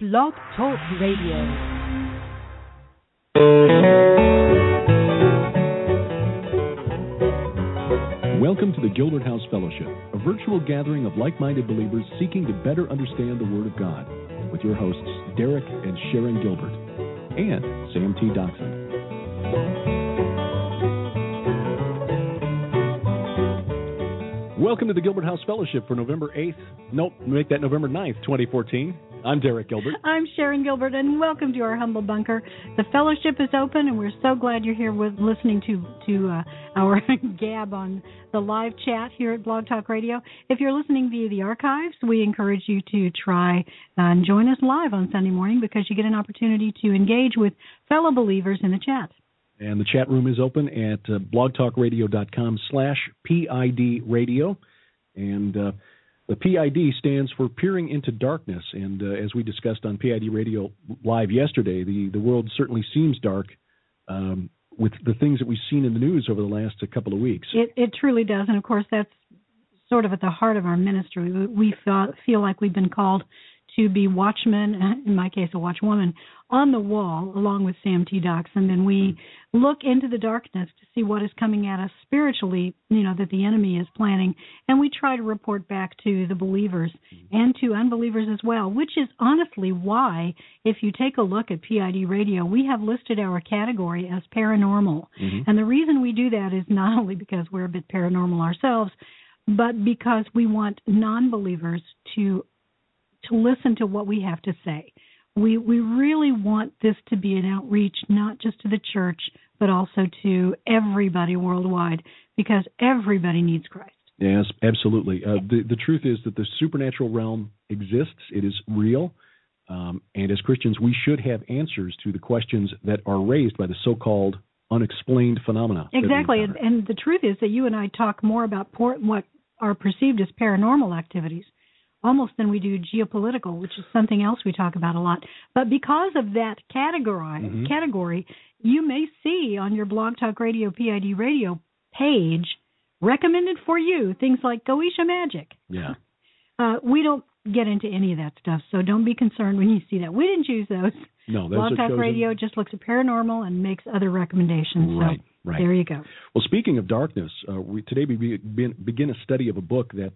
Blog Talk Radio. Welcome to the Gilbert House Fellowship, a virtual gathering of like-minded believers seeking to better understand the Word of God, with your hosts Derek and Sharon Gilbert, and Sam T. Doxson. Welcome to the Gilbert House Fellowship for November 9th, 2014. I'm Derek Gilbert. I'm Sharon Gilbert, and welcome to our humble bunker. The fellowship is open, and we're so glad you're here listening to our gab on the live chat here at Blog Talk Radio. If you're listening via the archives, we encourage you to try and join us live on Sunday morning, because you get an opportunity to engage with fellow believers in the chat. And the chat room is open at blogtalkradio.com/PID radio. And the PID stands for Peering into Darkness. And as we discussed on PID Radio Live yesterday, the world certainly seems dark with the things that we've seen in the news over the last couple of weeks. It truly does. And, of course, that's sort of at the heart of our ministry. We feel like we've been called to be watchmen, in my case a watchwoman, on the wall, along with Sam T. Doxson, and we look into the darkness to see what is coming at us spiritually, that the enemy is planning, and we try to report back to the believers and to unbelievers as well, which is honestly why, if you take a look at PID Radio, we have listed our category as paranormal. Mm-hmm. And the reason we do that is not only because we're a bit paranormal ourselves, but because we want non-believers to listen to what we have to say. We really want this to be an outreach not just to the church, but also to everybody worldwide, because everybody needs Christ. Yes, absolutely. The truth is that the supernatural realm exists. It is real. And as Christians, we should have answers to the questions that are raised by the so-called unexplained phenomena. Exactly. And the truth is that you and I talk more about what are perceived as paranormal activities almost than we do geopolitical, which is something else we talk about a lot. But because of that category, you may see on your Blog Talk Radio, PID Radio page, recommended for you, things like Goetia Magic. Yeah. We don't get into any of that stuff, so don't be concerned when you see that. We didn't choose those. No, Blog Talk Radio just looks at paranormal and makes other recommendations. Right, so there you go. Well, speaking of darkness, today we begin a study of a book that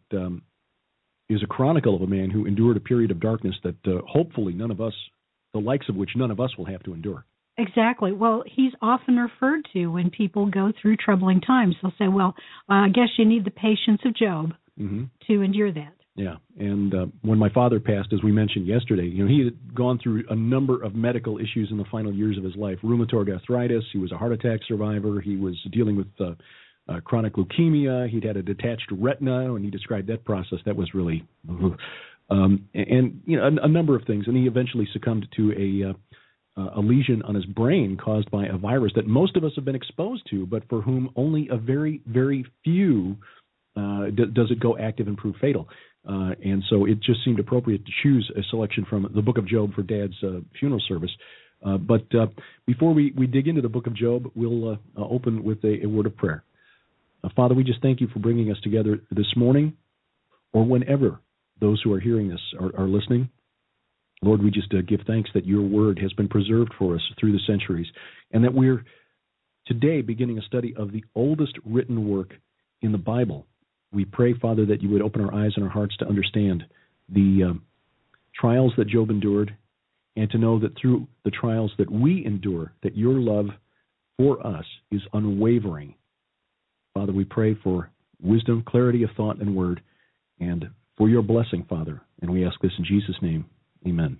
is a chronicle of a man who endured a period of darkness that hopefully none of us, the likes of which none of us will have to endure. Exactly. Well, he's often referred to when people go through troubling times. They'll say, well, I guess you need the patience of Job to endure that. Yeah, and when my father passed, as we mentioned yesterday, he had gone through a number of medical issues in the final years of his life. Rheumatoid arthritis, he was a heart attack survivor, he was dealing with chronic leukemia. He'd had a detached retina, and he described that process. That was really, a number of things. And he eventually succumbed to a lesion on his brain caused by a virus that most of us have been exposed to, but for whom only a very, very few does it go active and prove fatal. And so it just seemed appropriate to choose a selection from the Book of Job for Dad's funeral service. But before we dig into the Book of Job, we'll open with a word of prayer. Father, we just thank you for bringing us together this morning, or whenever those who are hearing this are listening. Lord, we just give thanks that your word has been preserved for us through the centuries, and that we're today beginning a study of the oldest written work in the Bible. We pray, Father, that you would open our eyes and our hearts to understand the trials that Job endured, and to know that through the trials that we endure, that your love for us is unwavering. Father, we pray for wisdom, clarity of thought and word, and for your blessing, Father. And we ask this in Jesus' name. Amen.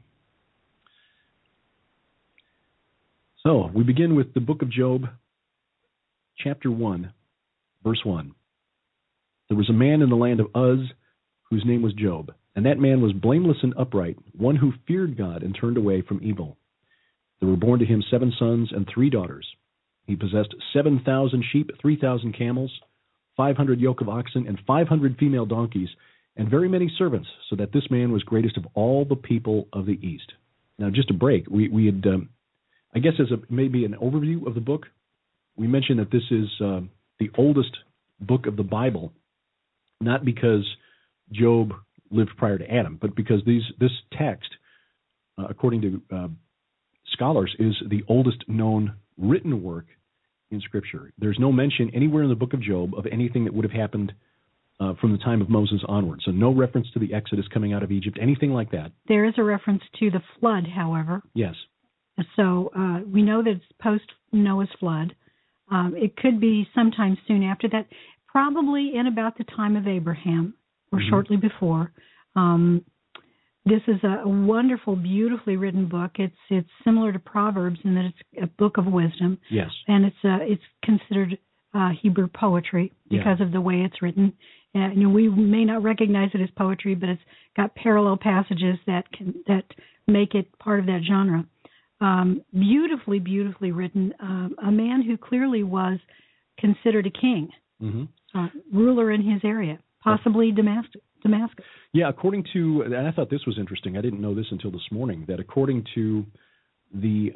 So, we begin with the book of Job, chapter 1, verse 1. There was a man in the land of Uz whose name was Job, and that man was blameless and upright, one who feared God and turned away from evil. There were born to him 7 sons and 3 daughters. He possessed 7,000 sheep, 3,000 camels, 500 yoke of oxen, and 500 female donkeys, and very many servants, so that this man was greatest of all the people of the East. Now, just a break. We had, I guess as maybe an overview of the book, we mentioned that this is the oldest book of the Bible, not because Job lived prior to Adam, but because this text according to scholars, is the oldest known written work in Scripture. There's no mention anywhere in the book of Job of anything that would have happened from the time of Moses onward. So no reference to the Exodus coming out of Egypt, anything like that. There is a reference to the flood, however. Yes. So we know that it's post-Noah's flood. It could be sometime soon after that, probably in about the time of Abraham or shortly before. This is a wonderful, beautifully written book. It's similar to Proverbs in that it's a book of wisdom. Yes. And it's considered Hebrew poetry because of the way it's written. We may not recognize it as poetry, but it's got parallel passages that make it part of that genre. Beautifully, beautifully written. A man who clearly was considered a king, ruler in his area, possibly Damascus. Yeah, according to, and I thought this was interesting. I didn't know this until this morning. That according to the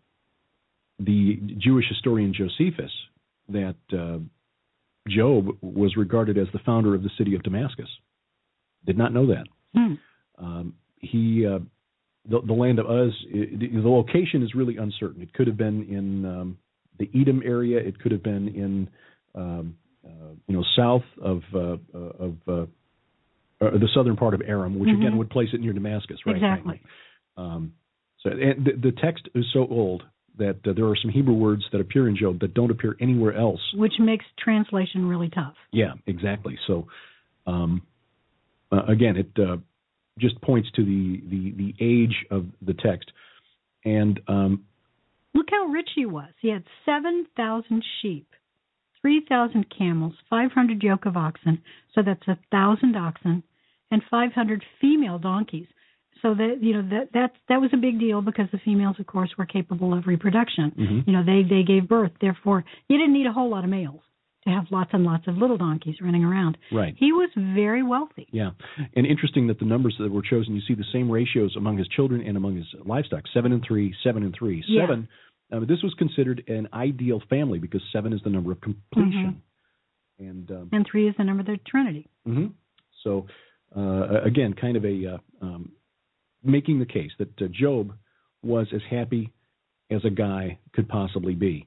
Jewish historian Josephus, that Job was regarded as the founder of the city of Damascus. Did not know that. The land of Uz, the location is really uncertain. It could have been in the Edom area. It could have been in south of the southern part of Aram, which again would place it near Damascus, right? Exactly. So the text is so old that there are some Hebrew words that appear in Job that don't appear anywhere else, which makes translation really tough. Yeah, exactly. So again, it just points to the age of the text. And look how rich he was. He had 7,000 sheep, 3,000 camels, 500 yoke of oxen. So that's 1,000 oxen, and 500 female donkeys. So that was a big deal because the females, of course, were capable of reproduction. They gave birth. Therefore, you didn't need a whole lot of males to have lots and lots of little donkeys running around. Right. He was very wealthy. Yeah. And interesting that the numbers that were chosen, you see the same ratios among his children and among his livestock, 7 and 3, 7 and 3. Yeah. 7, this was considered an ideal family because 7 is the number of completion. And 3 is the number of the Trinity. So, again, kind of a making the case that Job was as happy as a guy could possibly be.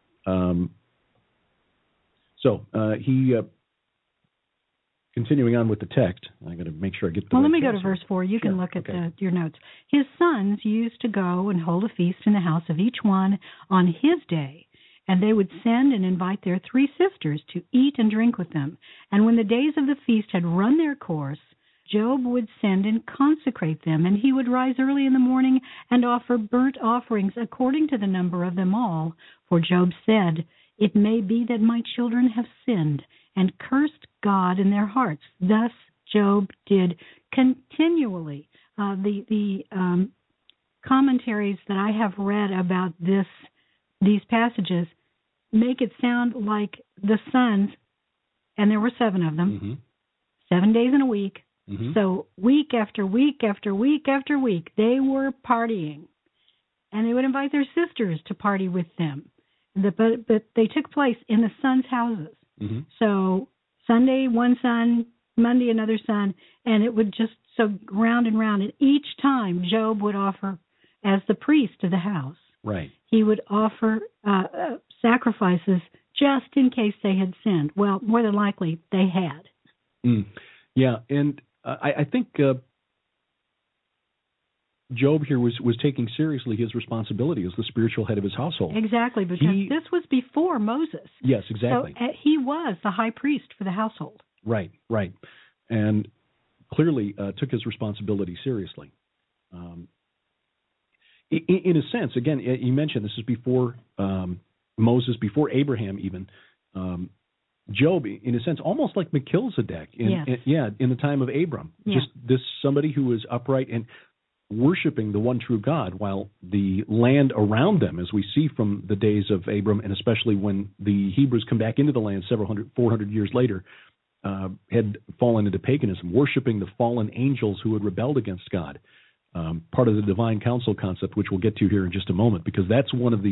So he, continuing on with the text, I got to make sure I get the Well, let me go to verse 4. You can look at your notes. His sons used to go and hold a feast in the house of each one on his day, and they would send and invite their 3 sisters to eat and drink with them. And when the days of the feast had run their course, Job would send and consecrate them, and he would rise early in the morning and offer burnt offerings according to the number of them all. For Job said, "It may be that my children have sinned and cursed God in their hearts." Thus Job did continually. The commentaries that I have read about these passages make it sound like the sons, and there were 7 of them, 7 days in a week. So week after week after week after week, they were partying, and they would invite their sisters to party with them. But they took place in the sons' houses. So Sunday, one son, Monday, another son, and it would just so round and round. And each time, Job would offer, as the priest of the house, right, he would offer sacrifices just in case they had sinned. Well, more than likely, they had. Yeah, and I think Job here was taking seriously his responsibility as the spiritual head of his household. Exactly, because this was before Moses. Yes, exactly. So he was the high priest for the household. Right. And clearly took his responsibility seriously. In a sense, again, you mentioned this is before Moses, before Abraham even. Job, in a sense, almost like Melchizedek in the time of Abram. Just this somebody who was upright and worshiping the one true God, while the land around them, as we see from the days of Abram, and especially when the Hebrews come back into the land 400 years later, had fallen into paganism, worshiping the fallen angels who had rebelled against God. Part of the divine council concept, which we'll get to here in just a moment, because that's one of the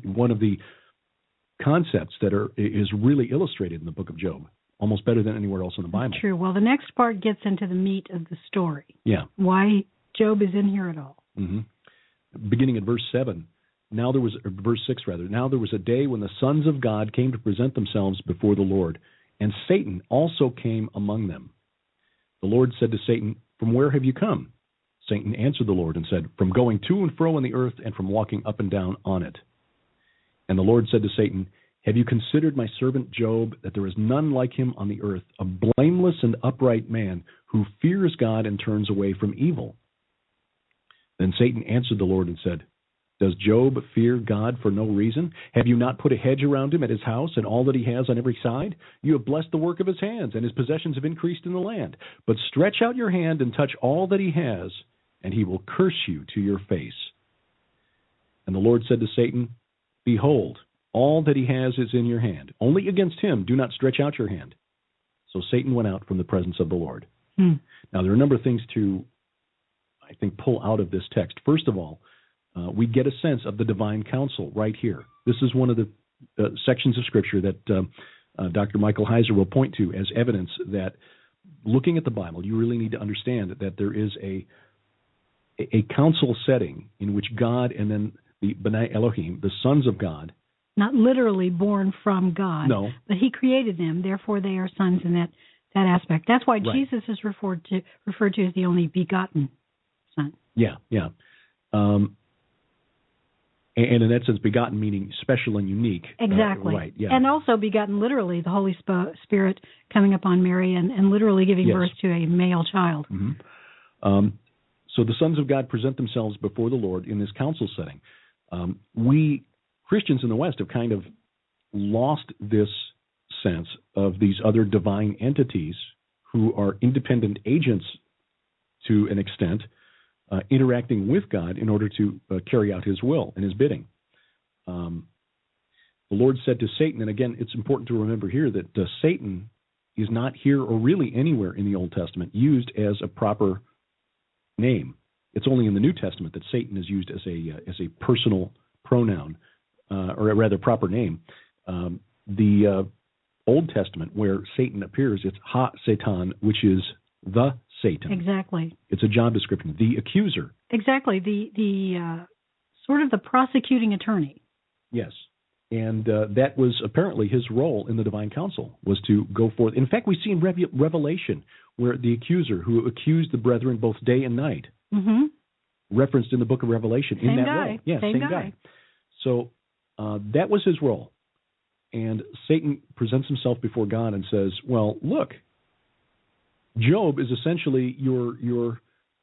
concepts that is really illustrated in the book of Job, almost better than anywhere else in the Bible. True. Well, the next part gets into the meat of the story. Yeah. Why Job is in here at all. Mm-hmm. Beginning at verse 7. Verse 6 rather. Now there was a day when the sons of God came to present themselves before the Lord, and Satan also came among them. The Lord said to Satan, "From where have you come?" Satan answered the Lord and said, "From going to and fro on the earth and from walking up and down on it." And the Lord said to Satan, "Have you considered my servant Job, that there is none like him on the earth, a blameless and upright man who fears God and turns away from evil?" Then Satan answered the Lord and said, "Does Job fear God for no reason? Have you not put a hedge around him at his house and all that he has on every side? You have blessed the work of his hands, and his possessions have increased in the land. But stretch out your hand and touch all that he has, and he will curse you to your face." And the Lord said to Satan, "Behold, all that he has is in your hand. Only against him do not stretch out your hand." So Satan went out from the presence of the Lord. Now, there are a number of things to, I think, pull out of this text. First of all, we get a sense of the divine counsel right here. This is one of the sections of Scripture that Dr. Michael Heiser will point to as evidence that, looking at the Bible, you really need to understand that there is a council setting in which God and then the B'nai Elohim, the sons of God, not literally born from God, no, but He created them. Therefore, they are sons in that aspect. That's why Jesus is referred to as the only begotten Son. Yeah. And in that sense, begotten meaning special and unique. Exactly. Right, yeah. And also begotten literally, the Holy Spirit coming upon Mary and literally giving birth to a male child. Mm-hmm. So the sons of God present themselves before the Lord in this council setting. We Christians in the West have kind of lost this sense of these other divine entities who are independent agents to an extent, interacting with God in order to carry out His will and His bidding. The Lord said to Satan, and again, it's important to remember here that Satan is not here or really anywhere in the Old Testament used as a proper name. It's only in the New Testament that Satan is used as a personal pronoun, or rather proper name. The Old Testament, where Satan appears, it's Ha-Satan, which is the Satan. Exactly. It's a job description. The accuser. Exactly. The sort of the prosecuting attorney. Yes. And that was apparently his role in the divine council, was to go forth. In fact, we see in Revelation where the accuser who accused the brethren both day and night, referenced in the book of Revelation in that role. Yeah, same guy. So that was his role. And Satan presents himself before God and says, well, look, Job is essentially your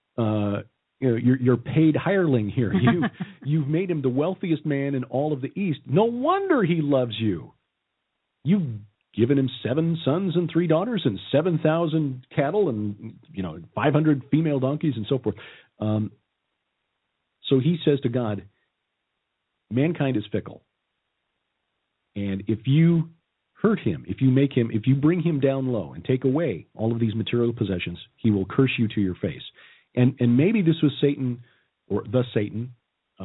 paid hireling here. You've made him the wealthiest man in all of the East. No wonder he loves you. You've given him 7 sons and 3 daughters and 7,000 cattle and 500 female donkeys and so forth. So he says to God, mankind is fickle. And if you hurt him, if you bring him down low and take away all of these material possessions, he will curse you to your face. And maybe this was Satan, or the Satan,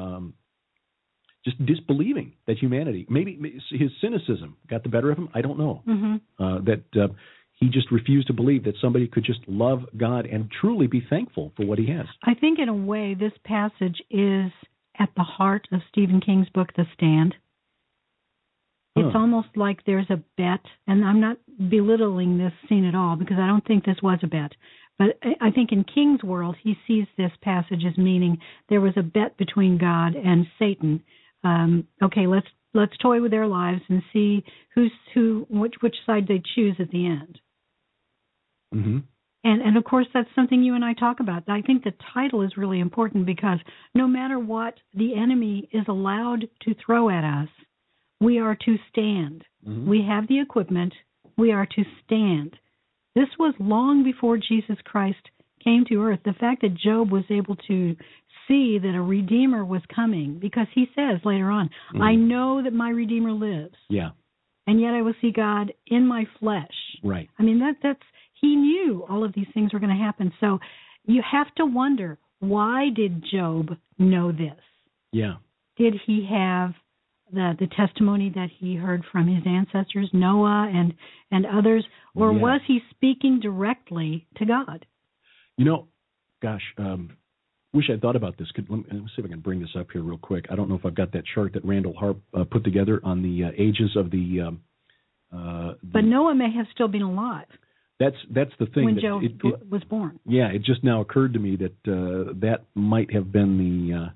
just disbelieving that humanity, maybe his cynicism got the better of him. I don't know. That he just refused to believe that somebody could just love God and truly be thankful for what he has. I think in a way this passage is at the heart of Stephen King's book, The Stand. It's almost like there's a bet, and I'm not belittling this scene at all because I don't think this was a bet. But I think in King's world, he sees this passage as meaning there was a bet between God and Satan. Okay, let's toy with their lives and see which side they choose at the end. Mm-hmm. And of course, that's something you and I talk about. I think the title is really important because no matter what the enemy is allowed to throw at us, we are to stand. Mm-hmm. We have the equipment. We are to stand. This was long before Jesus Christ came to earth. The fact that Job was able to see that a Redeemer was coming, because he says later on, I know that my Redeemer lives. Yeah. And yet I will see God in my flesh. Right. I mean, that's he knew all of these things were going to happen. So you have to wonder, why did Job know this? Yeah. Did he have the testimony that he heard from his ancestors, Noah and others, or was he speaking directly to God? wish I'd thought about this. Let me see if I can bring this up here real quick. I don't know if I've got that chart that Randall Harp put together on the ages of the. But Noah may have still been alive. That's the thing. When Job was born. Yeah, it just now occurred to me that that might have been the.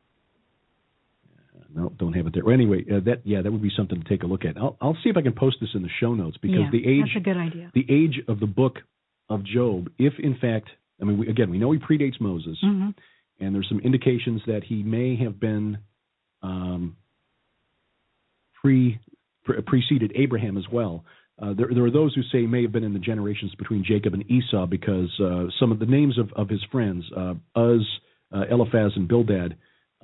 No, don't have it there. Well, anyway, that would be something to take a look at. I'll see if I can post this in the show notes because the age. That's a good idea. The age of the book of Job, if in fact, I mean, we know he predates Moses, and there's some indications that he may have been preceded Abraham as well. There are those who say he may have been in the generations between Jacob and Esau because some of the names of his friends, Uz, Eliphaz, and Bildad,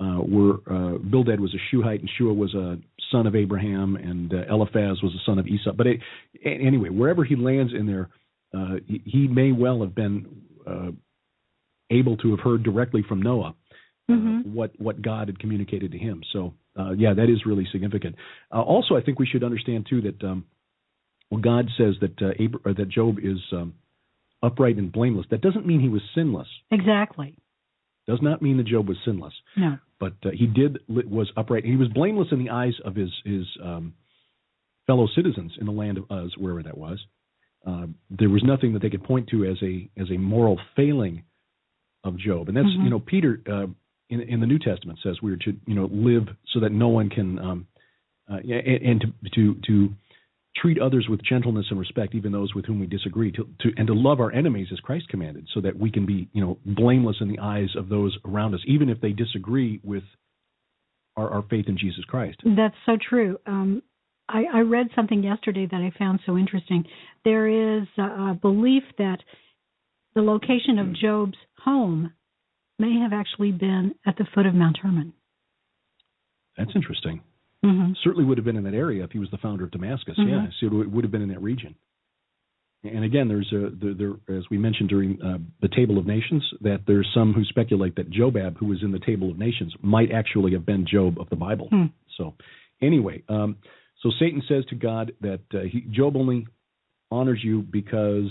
Bildad was a Shuhite, and Shua was a son of Abraham, and Eliphaz was a son of Esau. But anyway, wherever he lands in there, he may well have been able to have heard directly from Noah what God had communicated to him. So, that is really significant. Also, I think we should understand, too, that God says that Job is upright and blameless. That doesn't mean he was sinless. Exactly. Does not mean that Job was sinless. No. But he was upright. He was blameless in the eyes of his fellow citizens in the land of Uz, wherever that was. There was nothing that they could point to as a moral failing of Job. And that's, Peter in the New Testament says we are to, live so that no one can, and to treat others with gentleness and respect, even those with whom we disagree, and to love our enemies as Christ commanded, so that we can be, blameless in the eyes of those around us, even if they disagree with our faith in Jesus Christ. That's so true. I read something yesterday that I found so interesting. There is a belief that the location of Job's home may have actually been at the foot of Mount Hermon. That's interesting. Mm-hmm. Certainly would have been in that area if he was the founder of Damascus. Mm-hmm. Yeah, so it would have been in that region. And again, there's as we mentioned during the Table of Nations, that there's some who speculate that Jobab, who was in the Table of Nations, might actually have been Job of the Bible. So anyway, so Satan says to God that Job only honors you because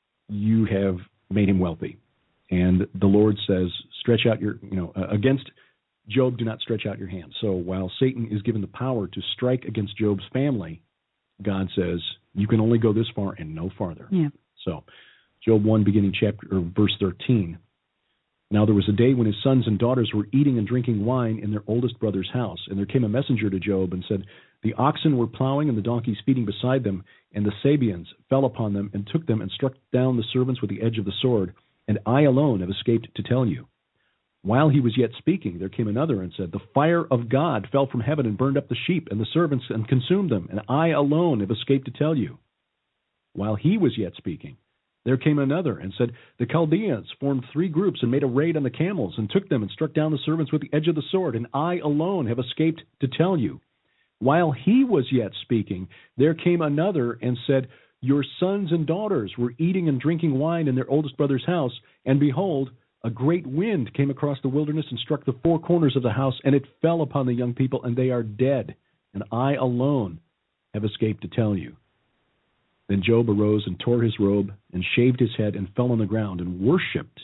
you have made him wealthy. And the Lord says, stretch out your, against Job, do not stretch out your hand. So while Satan is given the power to strike against Job's family, God says, you can only go this far and no farther. Yeah. So Job 1, beginning verse 13. Now there was a day when his sons and daughters were eating and drinking wine in their oldest brother's house. And there came a messenger to Job and said, the oxen were plowing and the donkeys feeding beside them, and the Sabeans fell upon them and took them and struck down the servants with the edge of the sword. And I alone have escaped to tell you. While he was yet speaking, there came another and said, the fire of God fell from heaven and burned up the sheep and the servants and consumed them, and I alone have escaped to tell you. While he was yet speaking, there came another and said, the Chaldeans formed 3 groups and made a raid on the camels and took them and struck down the servants with the edge of the sword, and I alone have escaped to tell you. While he was yet speaking, there came another and said, your sons and daughters were eating and drinking wine in their oldest brother's house, and behold, a great wind came across the wilderness and struck the 4 corners of the house, and it fell upon the young people, and they are dead, and I alone have escaped to tell you. Then Job arose and tore his robe and shaved his head and fell on the ground and worshipped.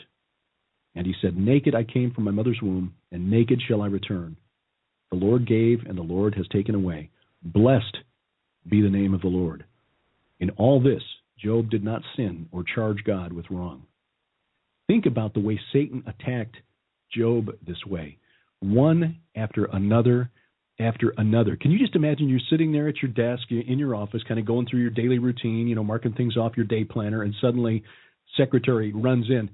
And he said, naked I came from my mother's womb, and naked shall I return. The Lord gave, and the Lord has taken away. Blessed be the name of the Lord. In all this, Job did not sin or charge God with wrong. Think about the way Satan attacked Job this way, one after another after another. Can you just imagine you're sitting there at your desk in your office, kind of going through your daily routine, marking things off your day planner, and suddenly secretary runs in.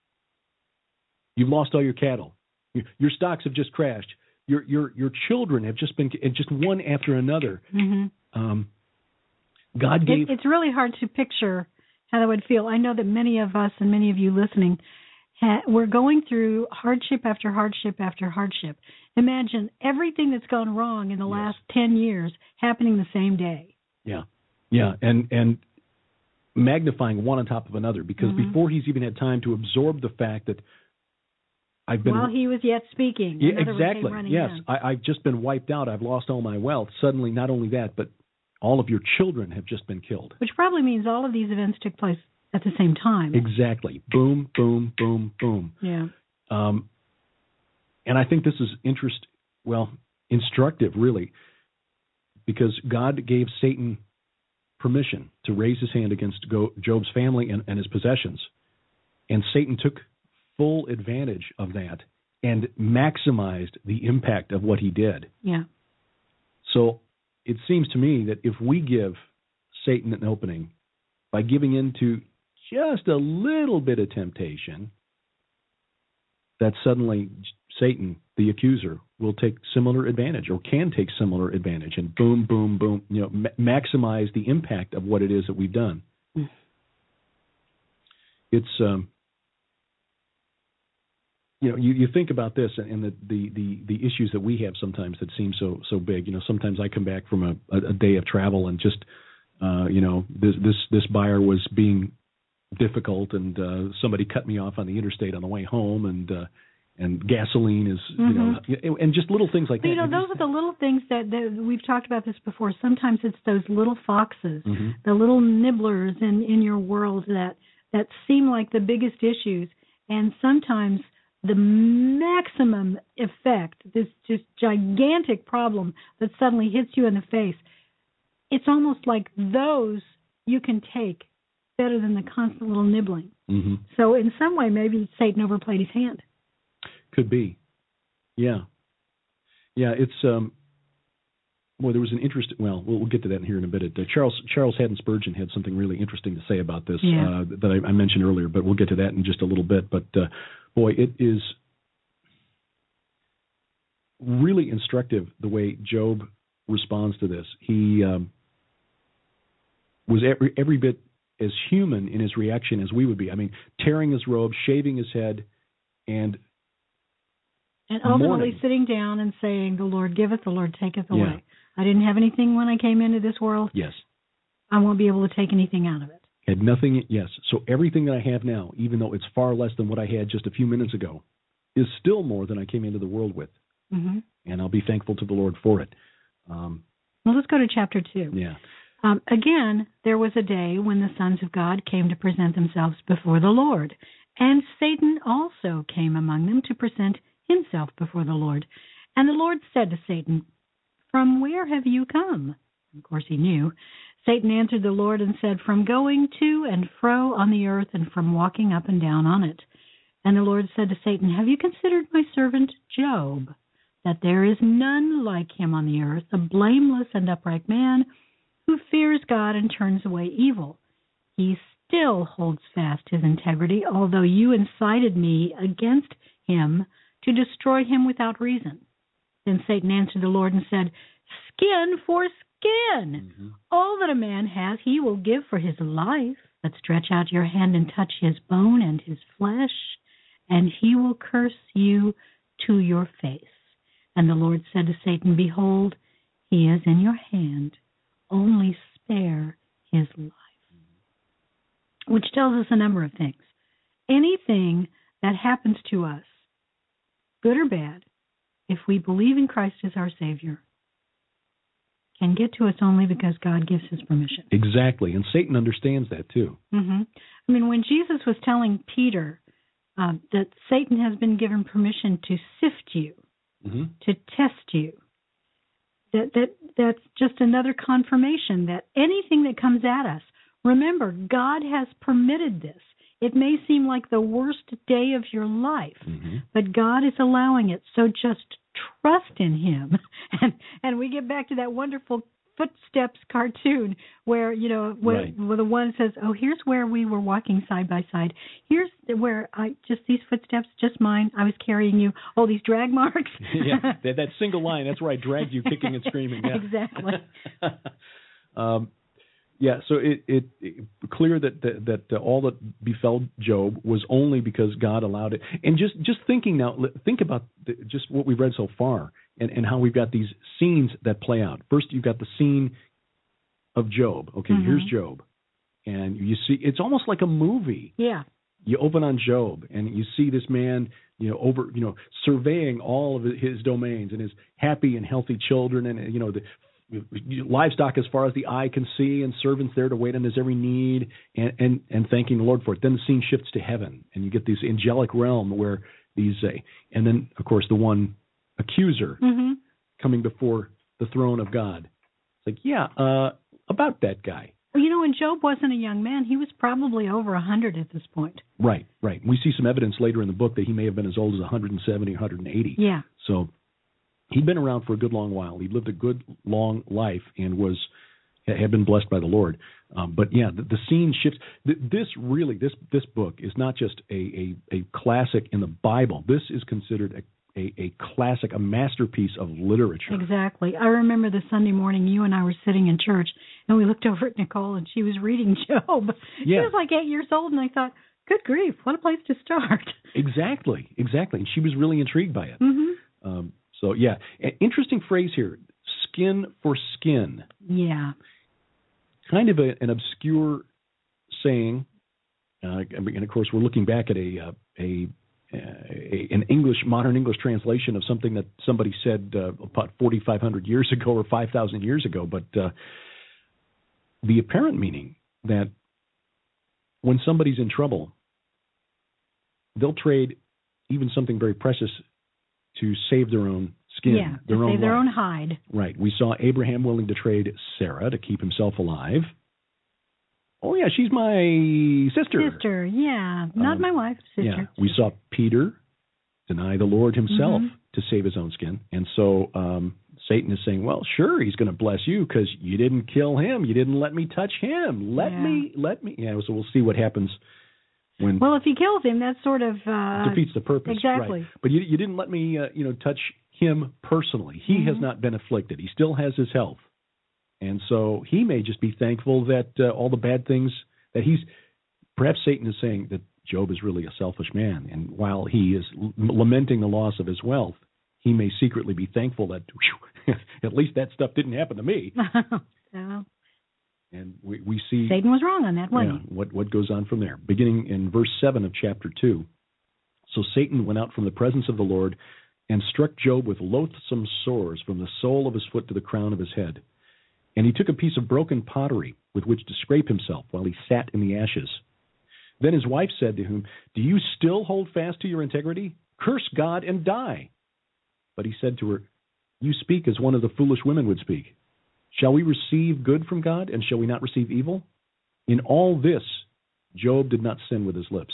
You've lost all your cattle. Your stocks have just crashed. Your children have just been just one after another. Mm-hmm. God gave. It's really hard to picture how that would feel. I know that many of us and many of you listening, we're going through hardship after hardship after hardship. Imagine everything that's gone wrong in the last 10 years happening the same day. Yeah, and magnifying one on top of another, because before he's even had time to absorb the fact that I've been... While he was yet speaking. Yeah, exactly, yes. I've just been wiped out. I've lost all my wealth. Suddenly, not only that, but all of your children have just been killed. Which probably means all of these events took place at the same time. Exactly. Boom, boom, boom, boom. Yeah. And I think this is instructive, really, because God gave Satan permission to raise his hand against Job's family and his possessions. And Satan took full advantage of that and maximized the impact of what he did. Yeah. So it seems to me that if we give Satan an opening by giving in to just a little bit of temptation, that suddenly Satan, the accuser, will take similar advantage or can take similar advantage and boom, boom, boom, maximize the impact of what it is that we've done. Mm. It's, you think about this and the issues that we have sometimes that seem so big. Sometimes I come back from a day of travel and just, this buyer was being difficult and somebody cut me off on the interstate on the way home and gasoline is, and just little things like that. Those are the little things that we've talked about this before. Sometimes it's those little foxes, the little nibblers in your world that seem like the biggest issues. And sometimes the maximum effect, this just gigantic problem that suddenly hits you in the face, it's almost like those you can take better than the constant little nibbling. Mm-hmm. So in some way, maybe Satan overplayed his hand. Could be. Yeah. Yeah, it's, there was an interest, we'll get to that here in a bit. Charles Haddon Spurgeon had something really interesting to say about this that I mentioned earlier, but we'll get to that in just a little bit. But, boy, it is really instructive the way Job responds to this. He was every bit as human in his reaction as we would be. I mean, tearing his robe, shaving his head, and ultimately mourning. Sitting down and saying, "The Lord giveth, the Lord taketh away. I didn't have anything when I came into this world. Yes. I won't be able to take anything out of it. Had nothing, yes. So everything that I have now, even though it's far less than what I had just a few minutes ago, is still more than I came into the world with. Mm-hmm. And I'll be thankful to the Lord for it." Well, let's go to chapter 2. Yeah. Again, there was a day when the sons of God came to present themselves before the Lord, and Satan also came among them to present himself before the Lord. And the Lord said to Satan, "From where have you come?" Of course he knew. Satan answered the Lord and said, "From going to and fro on the earth and from walking up and down on it." And the Lord said to Satan, "Have you considered my servant Job, that there is none like him on the earth, a blameless and upright man who fears God and turns away evil? He still holds fast his integrity, although you incited me against him to destroy him without reason." Then Satan answered the Lord and said, "Skin for skin. Mm-hmm. All that a man has he will give for his life. But stretch out your hand and touch his bone and his flesh, and he will curse you to your face." And the Lord said to Satan, "Behold, he is in your hand. Only spare his life." Which tells us a number of things. Anything that happens to us, good or bad, if we believe in Christ as our Savior, can get to us only because God gives his permission. Exactly, and Satan understands that too. Mm-hmm. I mean, when Jesus was telling Peter that Satan has been given permission to sift you, to test you, that's just another confirmation that anything that comes at us, remember, God has permitted this. It may seem like the worst day of your life, but God is allowing it. So just trust in him. And we get back to that wonderful Footsteps cartoon where, where the one says, "Oh, here's where we were walking side by side. Here's where these footsteps, just mine. I was carrying you. Oh, these drag marks." Yeah, that single line, that's where I dragged you kicking and screaming. Yeah. Exactly. Yeah, so it clear that all that befell Job was only because God allowed it. And just thinking now, think about just what we've read so far and how we've got these scenes that play out. First, you've got the scene of Job. Okay, here's Job. And you see, it's almost like a movie. Yeah. You open on Job, and you see this man, surveying all of his domains and his happy and healthy children and, the livestock as far as the eye can see, and servants there to wait on his every need, and thanking the Lord for it. Then the scene shifts to heaven, and you get this angelic realm where And then, of course, the one accuser coming before the throne of God. It's like, about that guy. Well, and Job wasn't a young man. He was probably over 100 at this point. Right. We see some evidence later in the book that he may have been as old as 170, 180. Yeah. So he'd been around for a good long while. He'd lived a good long life and had been blessed by the Lord. The scene shifts. This book is not just a classic in the Bible. This is considered a classic, a masterpiece of literature. Exactly. I remember the Sunday morning you and I were sitting in church, and we looked over at Nicole, and she was reading Job. Yeah. She was like 8 years old, and I thought, good grief, what a place to start. Exactly. And she was really intrigued by it. Mm-hmm. An interesting phrase here, skin for skin. Yeah. Kind of an obscure saying, and of course we're looking back at an modern English translation of something that somebody said about 4,500 years ago or 5,000 years ago. But the apparent meaning that when somebody's in trouble, they'll trade even something very precious to save their own skin, save their own hide. Right. We saw Abraham willing to trade Sarah to keep himself alive. Oh, yeah, she's my sister. Sister, yeah. Not my wife, sister. Yeah. We saw Peter deny the Lord himself to save his own skin. And so Satan is saying, well, sure, he's going to bless you because you didn't kill him. You didn't let me touch him. Let me. Yeah, so we'll see what happens when. Well, if he kills him, that sort of defeats the purpose. Exactly. Right. But you didn't let me, touch him personally. He has not been afflicted. He still has his health. And so he may just be thankful that all the bad things that perhaps Satan is saying that Job is really a selfish man. And while he is lamenting the loss of his wealth, he may secretly be thankful that at least that stuff didn't happen to me. Yeah. And we see Satan was wrong on that, wasn't he? What goes on from there. Beginning in verse 7 of chapter 2. So Satan went out from the presence of the Lord and struck Job with loathsome sores from the sole of his foot to the crown of his head. And he took a piece of broken pottery with which to scrape himself while he sat in the ashes. Then his wife said to him, do you still hold fast to your integrity? Curse God and die. But he said to her, you speak as one of the foolish women would speak. Shall we receive good from God, and shall we not receive evil? In all this, Job did not sin with his lips.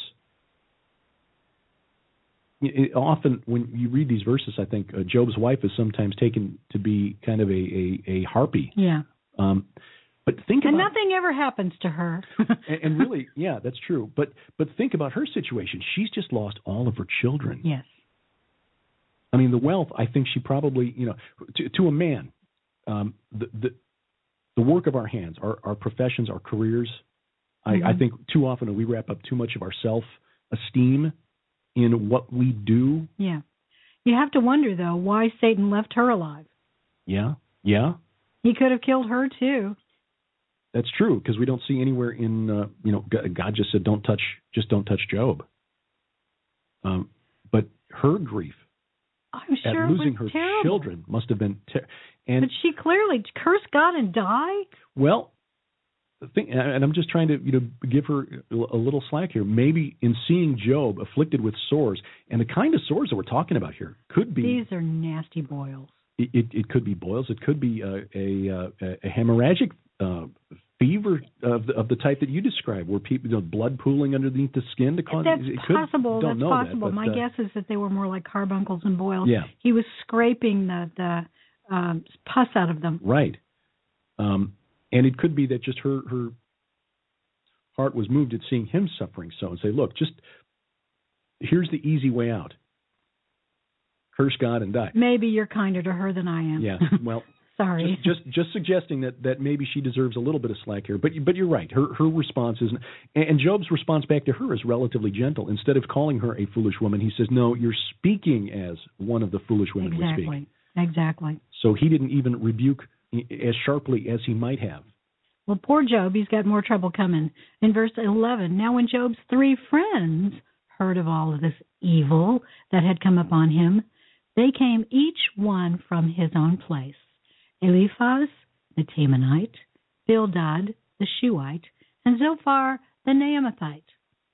Often, when you read these verses, I think Job's wife is sometimes taken to be kind of a harpy. Yeah. But think about, and nothing ever happens to her. and really, yeah, that's true. But think about her situation. She's just lost all of her children. Yes. I mean, the wealth. I think she probably, to a man, the work of our hands, our professions, our careers. I think too often we wrap up too much of our self-esteem in what we do. Yeah. You have to wonder, though, why Satan left her alive. Yeah. He could have killed her, too. That's true, because we don't see anywhere in, God just said, don't touch Job. But her grief at losing her children must have been terrible. But she clearly cursed God and die? Well, and I'm just trying to give her a little slack here. Maybe in seeing Job afflicted with sores, and the kind of sores that we're talking about here could be. These are nasty boils. It could be boils. It could be a hemorrhagic fever of the type that you described, where people blood pooling underneath the skin to cause. That's possible. That's possible. That, but, my guess is that they were more like carbuncles and boils. Yeah. He was scraping the pus out of them. Right. And it could be that just her heart was moved at seeing him suffering so, and say, look, just here's the easy way out. Curse God and die. Maybe you're kinder to her than I am. Yeah, well, sorry. Just suggesting that maybe she deserves a little bit of slack here. But you're right. Her response is, and Job's response back to her is relatively gentle. Instead of calling her a foolish woman, he says, no, you're speaking as one of the foolish women would speak. Exactly. So he didn't even rebuke as sharply as he might have. Well, poor Job, he's got more trouble coming. In verse 11, now when Job's 3 friends heard of all of this evil that had come upon him, they came each one from his own place. Eliphaz, the Temanite, Bildad, the Shuhite, and Zophar, the Naamathite.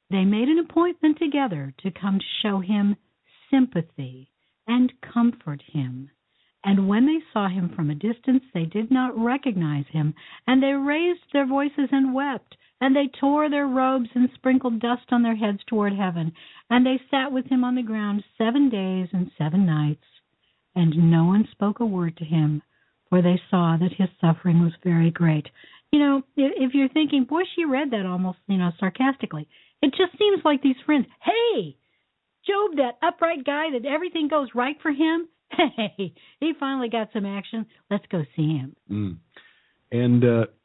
They made an appointment together to come to show him sympathy and comfort him. And when they saw him from a distance, they did not recognize him, and they raised their voices and wept, and they tore their robes and sprinkled dust on their heads toward heaven, and they sat with him on the ground 7 days and 7 nights. And no one spoke a word to him, for they saw that his suffering was very great. You know, if you're thinking, boy, she read that almost, sarcastically. It just seems like these friends, hey, Job, that upright guy that everything goes right for him, hey, he finally got some action. Let's go see him. And,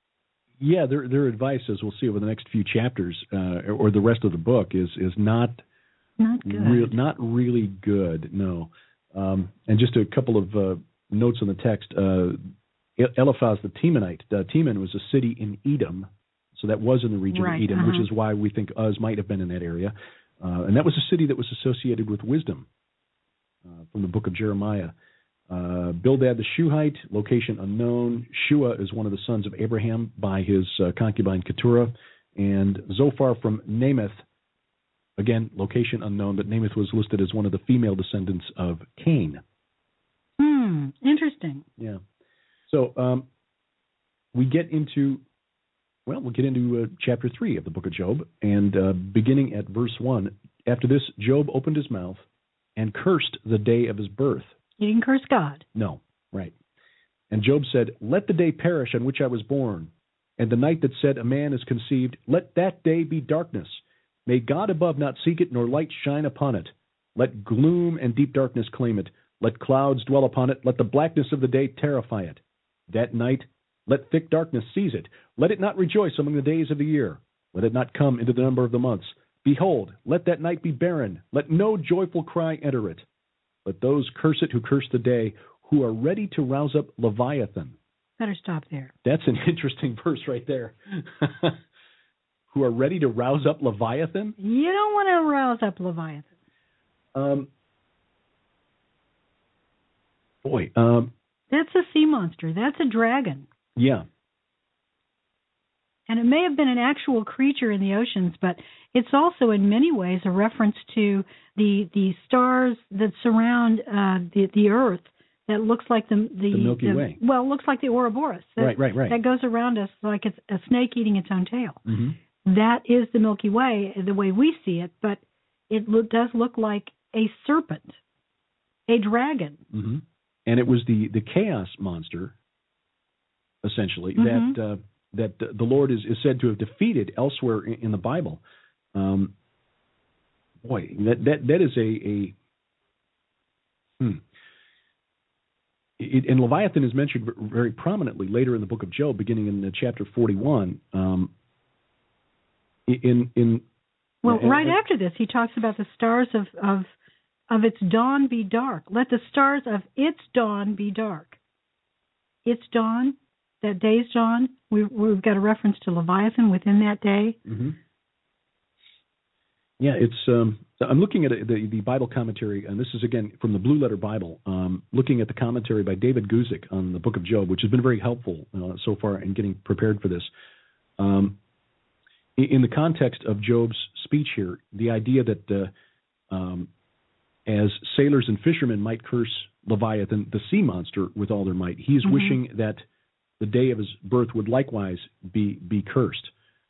their advice, as we'll see over the next few chapters, or the rest of the book, is not good. Not really good, no. And just a couple of notes on the text. Eliphaz the Temanite. Teman was a city in Edom, so that was in the region of Edom, which is why we think Uz might have been in that area. And that was a city that was associated with wisdom from the book of Jeremiah. Bildad the Shuhite, location unknown. Shua is one of the sons of Abraham by his concubine Keturah. And Zophar from Namath, again, location unknown, but Namath was listed as one of the female descendants of Cain. Interesting. Yeah. So we'll get into chapter 3 of the book of Job, and beginning at verse 1, after this, Job opened his mouth and cursed the day of his birth. He didn't curse God. No, right. And Job said, let the day perish on which I was born, and the night that said a man is conceived, let that day be darkness. May God above not seek it, nor light shine upon it. Let gloom and deep darkness claim it. Let clouds dwell upon it. Let the blackness of the day terrify it. That night, let thick darkness seize it. Let it not rejoice among the days of the year. Let it not come into the number of the months. Behold, let that night be barren. Let no joyful cry enter it. Let those curse it who curse the day, who are ready to rouse up Leviathan. Better stop there. That's an interesting verse right there. Who are ready to rouse up Leviathan? You don't want to rouse up Leviathan. That's a sea monster. That's a dragon. Yeah. And it may have been an actual creature in the oceans, but it's also in many ways a reference to the stars that surround the Earth that looks like the Milky Way. Well, looks like the Ouroboros. Right. That goes around us like it's a snake eating its own tail. Mm-hmm. That is the Milky Way, the way we see it, but it does look like a serpent, a dragon. Mm-hmm. And it was the chaos monster, essentially, mm-hmm. that the Lord is said to have defeated elsewhere in the Bible. That is and Leviathan is mentioned very prominently later in the book of Job, beginning in chapter 41. Right after this, he talks about the stars of its dawn be dark. Let the stars of its dawn be dark. Its dawn, that day's dawn, we've got a reference to Leviathan within that day. Mm-hmm. Yeah, it's. I'm looking at the Bible commentary, and this is again from the Blue Letter Bible. Looking at the commentary by David Guzik on the Book of Job, which has been very helpful so far in getting prepared for this. In the context of Job's speech here, the idea that as sailors and fishermen might curse Leviathan, the sea monster, with all their might, he's mm-hmm. wishing that the day of his birth would likewise be cursed.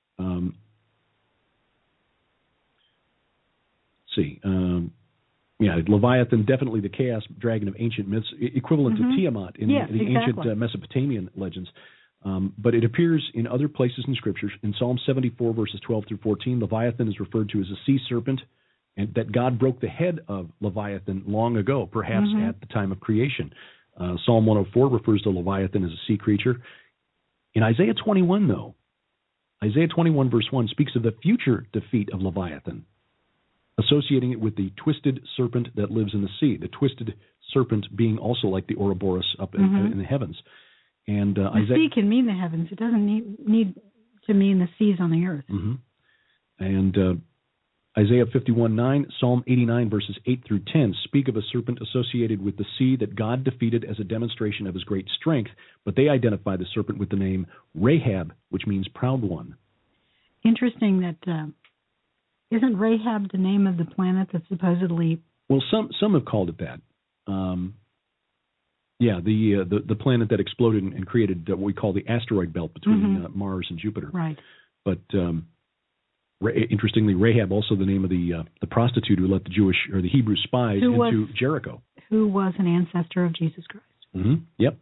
Leviathan, definitely the chaos dragon of ancient myths, equivalent mm-hmm. to Tiamat in the ancient Mesopotamian legends. But it appears in other places in Scripture. In Psalm 74, verses 12 through 14, Leviathan is referred to as a sea serpent, and that God broke the head of Leviathan long ago, perhaps mm-hmm. at the time of creation. Psalm 104 refers to Leviathan as a sea creature. In Isaiah 21, though, Isaiah 21, verse 1 speaks of the future defeat of Leviathan, associating it with the twisted serpent that lives in the sea, the twisted serpent being also like the Ouroboros up mm-hmm. in the heavens. And the sea can mean the heavens. It doesn't need to mean the seas on the earth. Mm-hmm. And Isaiah 51:9, Psalm 89, verses 8 through 10 speak of a serpent associated with the sea that God defeated as a demonstration of his great strength, but they identify the serpent with the name Rahab, which means proud one. Interesting that Isn't Rahab the name of the planet that supposedly? Well, some have called it that. The planet that exploded and created what we call the asteroid belt between Mars and Jupiter. Right. But interestingly, Rahab also the name of the prostitute who let the Jewish or the Hebrew spies into Jericho. Who was an ancestor of Jesus Christ. Mm-hmm. Yep.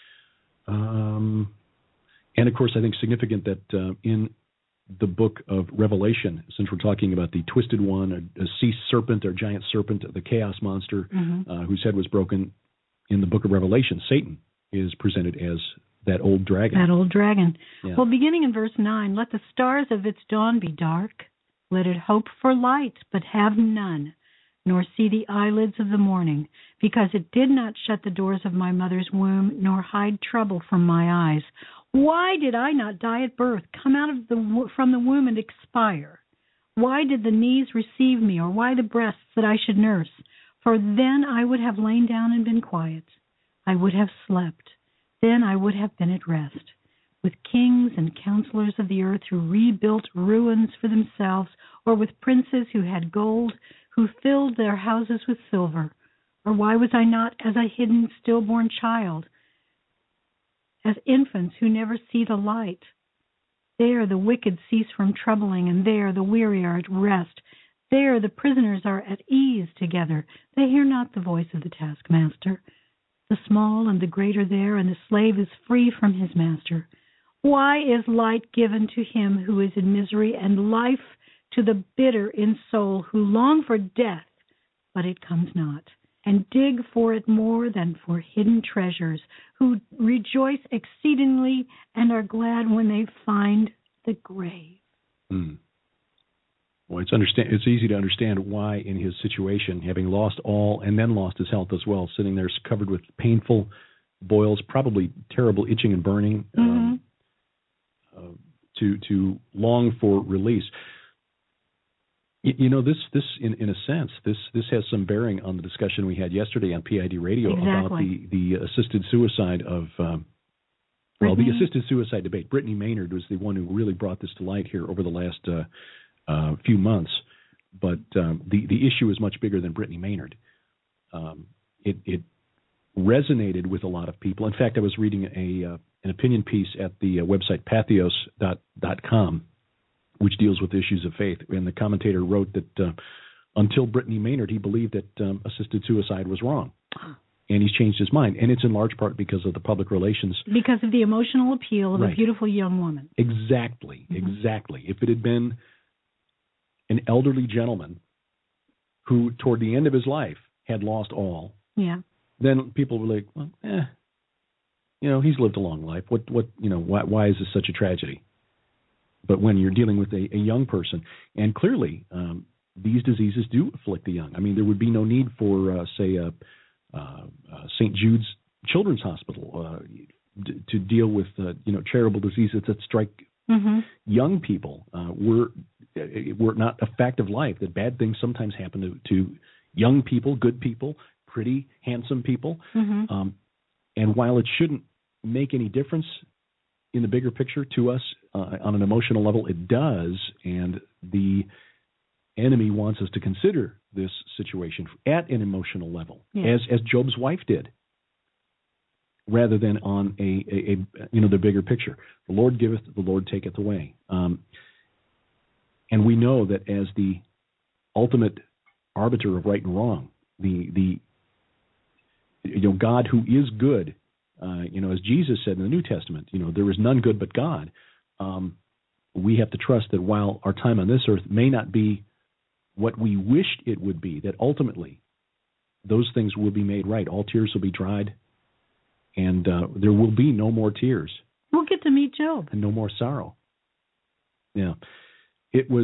And of course, I think significant that in the book of Revelation, since we're talking about the twisted one, a sea serpent or giant serpent, the chaos monster whose head was broken, in the book of Revelation, Satan is presented as that old dragon. That old dragon. Yeah. Well, beginning in verse 9, let the stars of its dawn be dark. Let it hope for light, but have none, nor see the eyelids of the morning, because it did not shut the doors of my mother's womb, nor hide trouble from my eyes. Why did I not die at birth, come out of from the womb and expire? Why did the knees receive me, or why the breasts that I should nurse? For then I would have lain down and been quiet. I would have slept. Then I would have been at rest, with kings and counselors of the earth who rebuilt ruins for themselves, or with princes who had gold, who filled their houses with silver. Or why was I not as a hidden stillborn child, as infants who never see the light? There the wicked cease from troubling, and there the weary are at rest. There the prisoners are at ease together. They hear not the voice of the taskmaster. The small and the great are there, and the slave is free from his master. Why is light given to him who is in misery, and life to the bitter in soul, who long for death, but it comes not, and dig for it more than for hidden treasures, who rejoice exceedingly and are glad when they find the grave? Well, it's easy to understand why in his situation, having lost all and then lost his health as well, sitting there covered with painful boils, probably terrible itching and burning, to long for release. You know, this in a sense, this has some bearing on the discussion we had yesterday on PID Radio about the assisted suicide of, the assisted suicide debate. Brittany Maynard was the one who really brought this to light here over the last few months. But the issue is much bigger than Brittany Maynard. It resonated with a lot of people. In fact, I was reading an opinion piece at the website pathos.com, which deals with issues of faith. And the commentator wrote that until Brittany Maynard, he believed that assisted suicide was wrong. And he's changed his mind. And it's in large part because of the public relations. Because of the emotional appeal of a beautiful young woman. Exactly. If it had been an elderly gentleman who, toward the end of his life, had lost all, then people were like, well, he's lived a long life. Why is this such a tragedy? But when you're dealing with a young person, and clearly these diseases do afflict the young. I mean, there would be no need for, St. Jude's Children's Hospital to deal with, charitable diseases that strike young people. We're not a fact of life that bad things sometimes happen to young people, good people, pretty, handsome people. And while it shouldn't make any difference in the bigger picture to us on an emotional level, it does, and the enemy wants us to consider this situation at an emotional level, as Job's wife did, rather than on the bigger picture. The Lord giveth, the Lord taketh away, and we know that as the ultimate arbiter of right and wrong, the God who is good. As Jesus said in the New Testament, there is none good but God. We have to trust that while our time on this earth may not be what we wished it would be, that ultimately those things will be made right. All tears will be dried, and there will be no more tears. We'll get to meet Job. And no more sorrow. Yeah. It was,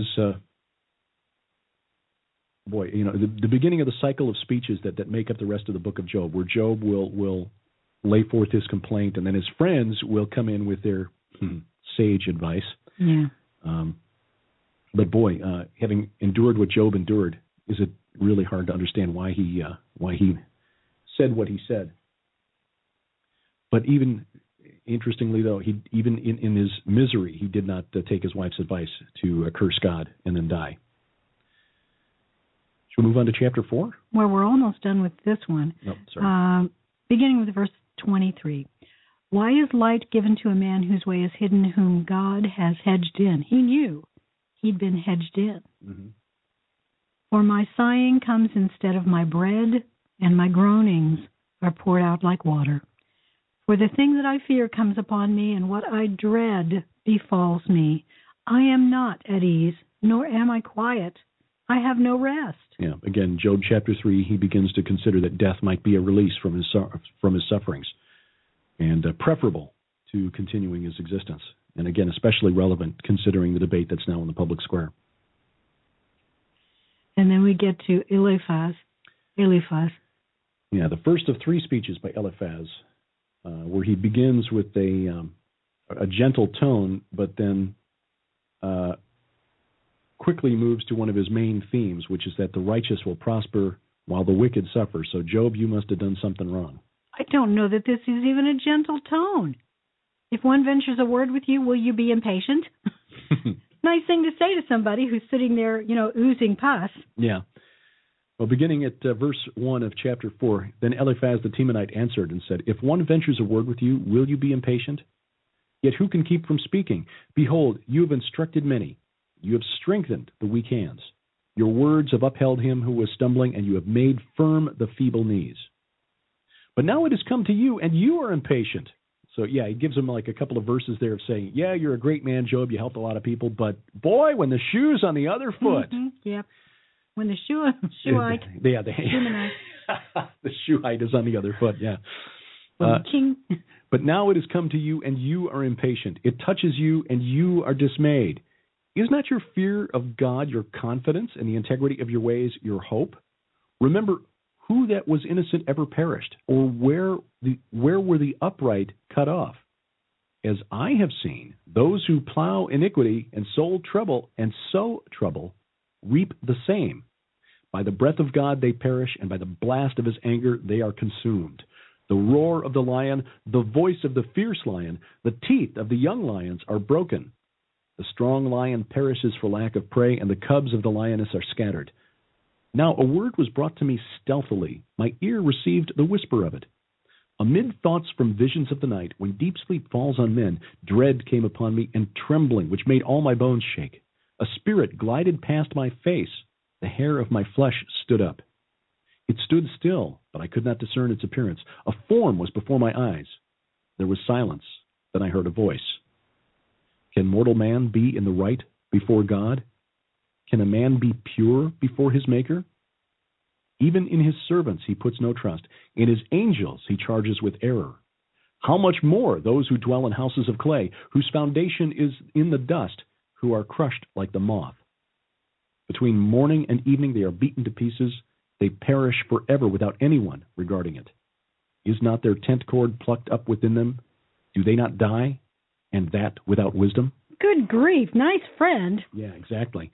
the beginning of the cycle of speeches that make up the rest of the book of Job, where Job will lay forth his complaint, and then his friends will come in with their sage advice. Yeah. But boy, having endured what Job endured, is it really hard to understand why he said what he said. But even interestingly, though, he even in his misery, he did not take his wife's advice to curse God and then die. Shall we move on to chapter 4? Well, we're almost done with this one. Oh, sorry. Beginning with verse 23. Why is light given to a man whose way is hidden, whom God has hedged in? He knew he'd been hedged in. Mm-hmm. For my sighing comes instead of my bread, and my groanings are poured out like water. For the thing that I fear comes upon me, and what I dread befalls me. I am not at ease, nor am I quiet. I have no rest. Yeah. Again, Job chapter 3, he begins to consider that death might be a release from his sufferings, and preferable to continuing his existence. And again, especially relevant considering the debate that's now in the public square. And then we get to Eliphaz. Yeah, the first of 3 speeches by Eliphaz, where he begins with a gentle tone, but then quickly moves to one of his main themes, which is that the righteous will prosper while the wicked suffer. So, Job, you must have done something wrong. I don't know that this is even a gentle tone. If one ventures a word with you, will you be impatient? Nice thing to say to somebody who's sitting there, oozing pus. Yeah. Well, beginning at verse 1 of chapter 4, then Eliphaz the Temanite answered and said, If one ventures a word with you, will you be impatient? Yet who can keep from speaking? Behold, you have instructed many. You have strengthened the weak hands. Your words have upheld him who was stumbling, and you have made firm the feeble knees. But now it has come to you, and you are impatient. So, yeah, he gives him like a couple of verses there of saying, yeah, you're a great man, Job. You helped a lot of people. But, boy, when the shoe's on the other foot. Mm-hmm. Yep. When the shoeite. Yeah, the shoeite is on the other foot, yeah. But now it has come to you, and you are impatient. It touches you, and you are dismayed. Is not your fear of God your confidence, and the integrity of your ways your hope? Remember, who that was innocent ever perished, or where were the upright cut off? As I have seen, those who plow iniquity and sow trouble reap the same. By the breath of God they perish, and by the blast of his anger they are consumed. The roar of the lion, the voice of the fierce lion, the teeth of the young lions are broken. The strong lion perishes for lack of prey, and the cubs of the lioness are scattered. Now a word was brought to me stealthily. My ear received the whisper of it. Amid thoughts from visions of the night, when deep sleep falls on men, dread came upon me, and trembling, which made all my bones shake. A spirit glided past my face. The hair of my flesh stood up. It stood still, but I could not discern its appearance. A form was before my eyes. There was silence. Then I heard a voice. Can mortal man be in the right before God? Can a man be pure before his Maker? Even in his servants he puts no trust. In his angels he charges with error. How much more those who dwell in houses of clay, whose foundation is in the dust, who are crushed like the moth. Between morning and evening they are beaten to pieces. They perish forever without anyone regarding it. Is not their tent cord plucked up within them? Do they not die? And that without wisdom? Good grief. Nice friend. Yeah, exactly.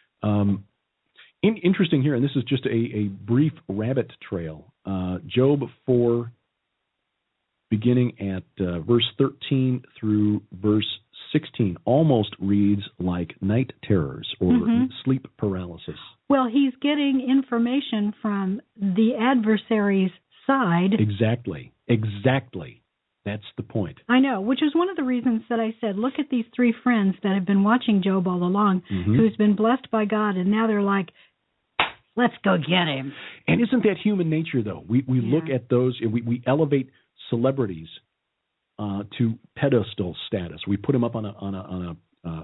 Interesting here, and this is just a brief rabbit trail. Job 4, beginning at verse 13 through verse 16, almost reads like night terrors or sleep paralysis. Well, he's getting information from the adversary's side. Exactly. That's the point. I know, which is one of the reasons that I said, look at these 3 friends that have been watching Job all along, who's been blessed by God, and now they're like, let's go get him. And isn't that human nature, though? We look at those, we elevate celebrities to pedestal status. We put them up on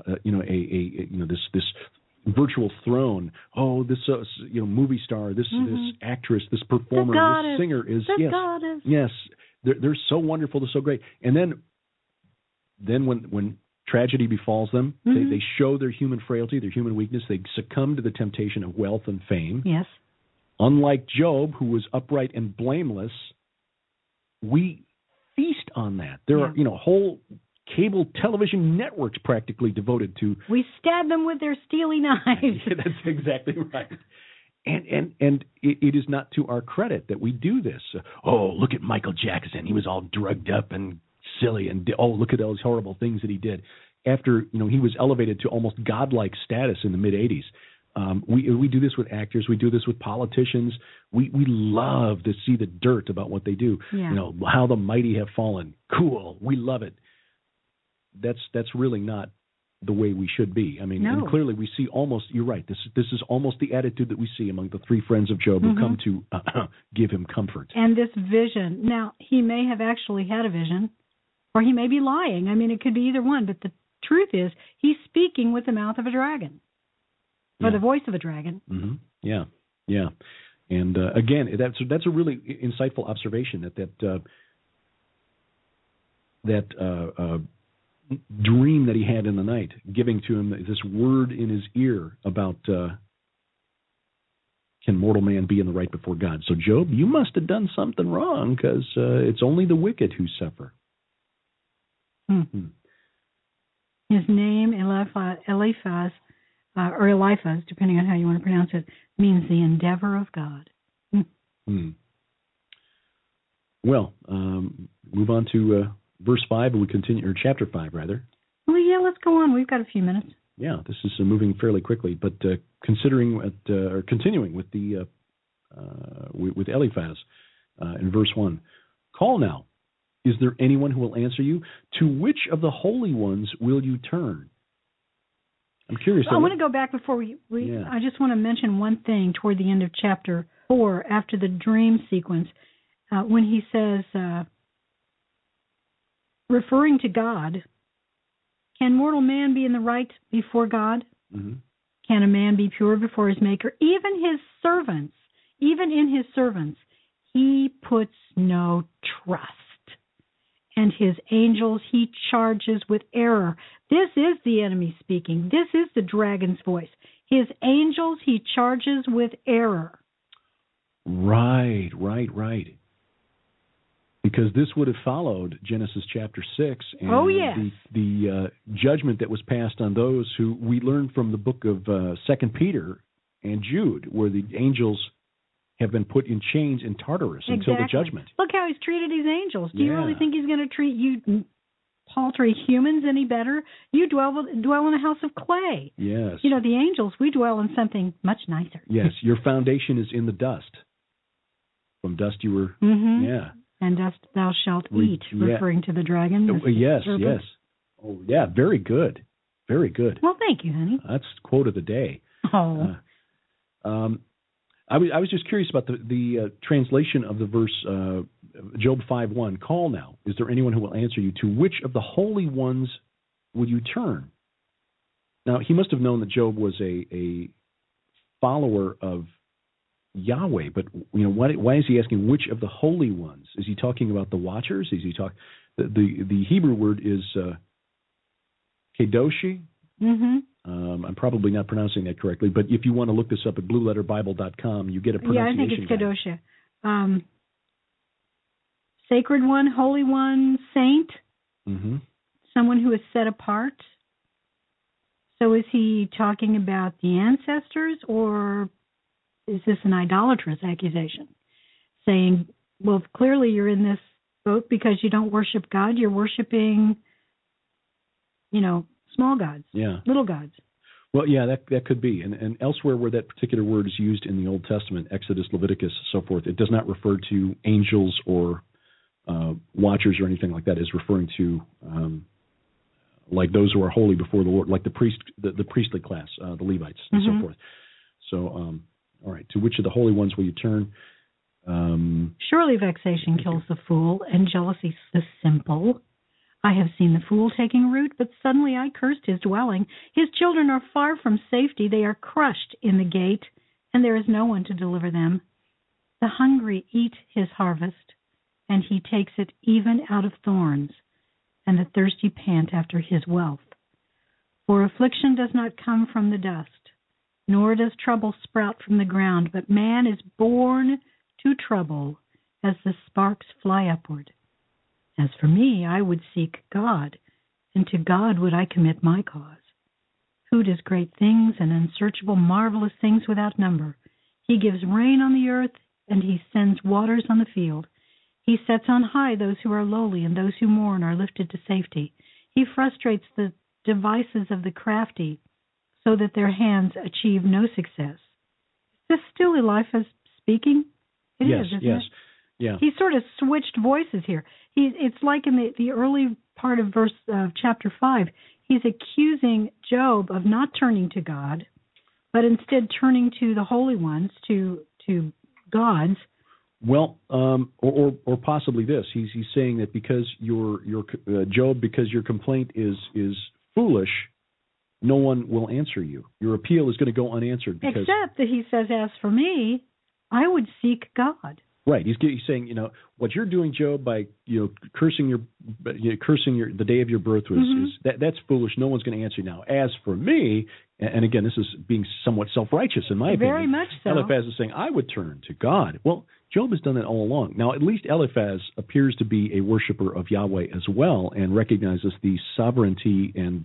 this virtual throne. Oh, this movie star, this actress, this performer, this singer is goddess. Yes. They're so wonderful, they're so great. And then when tragedy befalls them, they show their human frailty, their human weakness. They succumb to the temptation of wealth and fame. Yes. Unlike Job, who was upright and blameless, we feast on that. There are whole cable television networks practically devoted to. We stab them with their steely knives. That's exactly right. And it is not to our credit that we do this. Look at Michael Jackson. He was all drugged up and silly, and look at those horrible things that he did. After he was elevated to almost godlike status in the mid-'80s, We do this with actors. We do this with politicians. We love to see the dirt about what they do. Yeah. You know, how the mighty have fallen. Cool. We love it. That's really not the way we should be. I mean, and clearly we see almost, you're right, this is almost the attitude that we see among the three friends of Job who come to give him comfort. And this vision, now he may have actually had a vision, or he may be lying. I mean, it could be either one, but the truth is he's speaking with the mouth of a dragon, or the voice of a dragon. Mm-hmm. Yeah, yeah. And again, that's a really insightful observation, that dream that he had in the night, giving to him this word in his ear about can mortal man be in the right before God? So Job, you must have done something wrong, because it's only the wicked who suffer. His name, Eliphaz, or Eliphaz, depending on how you want to pronounce it, means the endeavor of God. Well, move on to verse 5, and we continue, or chapter 5, rather. Well, yeah, let's go on. We've got a few minutes. Yeah, this is moving fairly quickly, but continuing with the with Eliphaz in verse 1. Call now. Is there anyone who will answer you? To which of the holy ones will you turn? I'm curious. I want to go back before we I just want to mention one thing toward the end of chapter 4, after the dream sequence, when he says, referring to God, can mortal man be in the right before God? Mm-hmm. Can a man be pure before his Maker? Even in his servants, he puts no trust. And his angels he charges with error. This is the enemy speaking. This is the dragon's voice. His angels he charges with error. Right. Because this would have followed Genesis chapter 6 and the judgment that was passed on those who we learned from the book of 2 Peter and Jude, where the angels have been put in chains in Tartarus until the judgment. Look how he's treated his angels. Do you really think he's going to treat you paltry humans any better? You dwell in a house of clay. Yes. You know, the angels, we dwell in something much nicer. Yes, your foundation is in the dust. From dust you were, And dust thou shalt eat, referring to the dragon. Yes. Oh, yeah, very good. Very good. Well, thank you, honey. That's quote of the day. Oh. I was just curious about the translation of the verse, Job 5:1. Call now. Is there anyone who will answer you? To which of the holy ones will you turn? Now, he must have known that Job was a follower of Yahweh, but why is he asking which of the holy ones? Is he talking about the watchers? Is he the Hebrew word is kedoshi? Mm-hmm. I'm probably not pronouncing that correctly, but if you want to look this up at blueletterbible.com, you get a pronunciation. Yeah, I think it's kedosha. Sacred one, holy one, saint. Mm-hmm. Someone who is set apart. So is he talking about the ancestors, or is this an idolatrous accusation? Saying, well, clearly you're in this boat because you don't worship God. You're worshiping, small gods, little gods. Well, yeah, that could be. And elsewhere where that particular word is used in the Old Testament, Exodus, Leviticus, so forth, it does not refer to angels or watchers or anything like that. It's referring to like those who are holy before the Lord, like the priestly class, the Levites, and so forth. So, all right, to which of the holy ones will you turn? Surely vexation kills the fool, and jealousy the simple. I have seen the fool taking root, but suddenly I cursed his dwelling. His children are far from safety. They are crushed in the gate, and there is no one to deliver them. The hungry eat his harvest, and he takes it even out of thorns, and the thirsty pant after his wealth. For affliction does not come from the dust, nor does trouble sprout from the ground, but man is born to trouble as the sparks fly upward. As for me, I would seek God, and to God would I commit my cause. Who does great things and unsearchable, marvelous things without number? He gives rain on the earth, and he sends waters on the field. He sets on high those who are lowly, and those who mourn are lifted to safety. He frustrates the devices of the crafty, so that their hands achieve no success. Is this still Eliphaz speaking? It is, isn't it? Yeah. He sort of switched voices here. It's like in the early part of chapter 5, he's accusing Job of not turning to God, but instead turning to the holy ones, to gods. Well, or possibly this. He's saying that because your Job, because your complaint is foolish, no one will answer you. Your appeal is going to go unanswered. Except that he says, as for me, I would seek God. Right. He's saying, what you're doing, Job, by cursing the day of your birth was that's foolish. No one's going to answer you now. As for me, and again, this is being somewhat self-righteous in my opinion. Very much so. Eliphaz is saying, I would turn to God. Well, Job has done that all along. Now, at least Eliphaz appears to be a worshiper of Yahweh as well, and recognizes the sovereignty and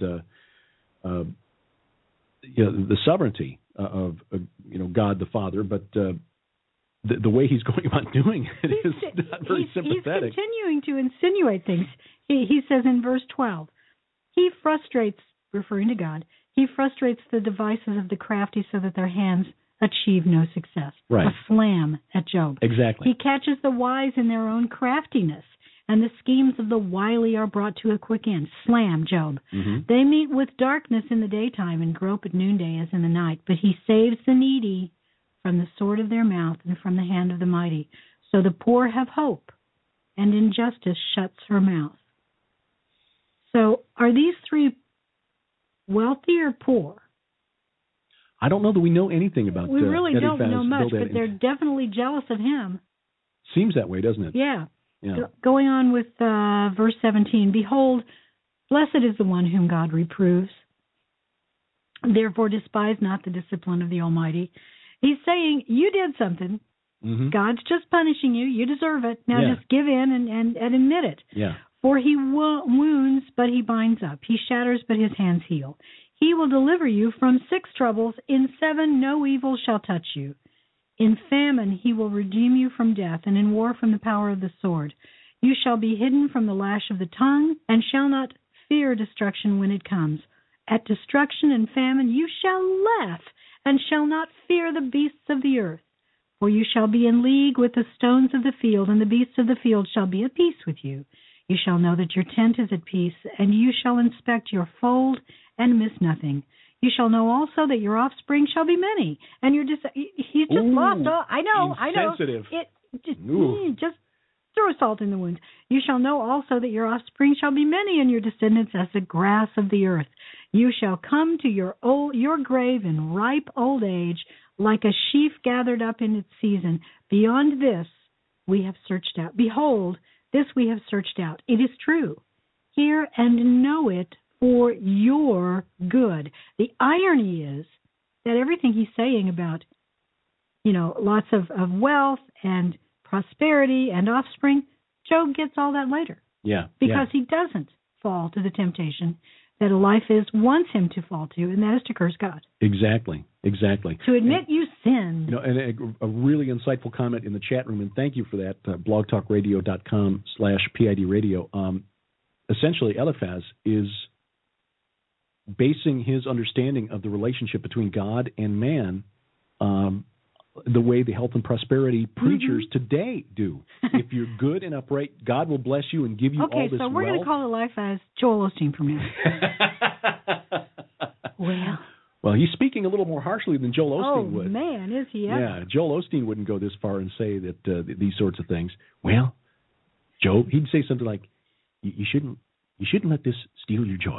the sovereignty of God the Father, but the way he's going about doing it is not very sympathetic. He's continuing to insinuate things. He says in verse 12, he frustrates, referring to God, he frustrates the devices of the crafty so that their hands achieve no success. Right. A slam at Job. Exactly. He catches the wise in their own craftiness, and the schemes of the wily are brought to a quick end. Slam, Job. Mm-hmm. They meet with darkness in the daytime and grope at noonday as in the night, but he saves the needy from the sword of their mouth and from the hand of the mighty. So the poor have hope, and injustice shuts her mouth. So are these three wealthy or poor? I don't know that we know anything about We really don't know much, Bildad. but they're definitely jealous of him. Seems that way, doesn't it? Yeah. Going on with verse 17, behold, blessed is the one whom God reproves. Therefore despise not the discipline of the Almighty. He's saying, you did something. Mm-hmm. God's just punishing you. You deserve it. Now just give in and admit it. Yeah. For he wounds, but he binds up. He shatters, but his hands heal. He will deliver you from 6 troubles. In 7 no evil shall touch you. In famine he will redeem you from death, and in war from the power of the sword. You shall be hidden from the lash of the tongue, and shall not fear destruction when it comes. At destruction and famine you shall laugh, and shall not fear the beasts of the earth. For you shall be in league with the stones of the field, and the beasts of the field shall be at peace with you. You shall know that your tent is at peace, and you shall inspect your fold and miss nothing. You shall know also that your offspring shall be many, and he's just lost all. I know. Insensitive. Just throw salt in the wounds. You shall know also that your offspring shall be many, and your descendants as the grass of the earth. You shall come to your grave in ripe old age, like a sheaf gathered up in its season. Beyond this we have searched out. Behold, this we have searched out. It is true. Hear and know it for your good. The irony is that everything he's saying about, lots of wealth and prosperity and offspring, Job gets all that later. Yeah. Because he doesn't fall to the temptation that Eliphaz wants him to fall to, and that is to curse God. Exactly. To admit you sinned. And a really insightful comment in the chat room, and thank you for that, blogtalkradio.com/PID radio. Essentially, Eliphaz is basing his understanding of the relationship between God and man the way the health and prosperity preachers today do. If you're good and upright, God will bless you and give you all this wealth. Okay, so we're going to call Eliphaz Joel Osteen from now. Well, he's speaking a little more harshly than Joel Osteen would. Oh, man, is he ever? Yeah, Joel Osteen wouldn't go this far and say that these sorts of things. Well, Job, he'd say something like, you shouldn't let this steal your joy.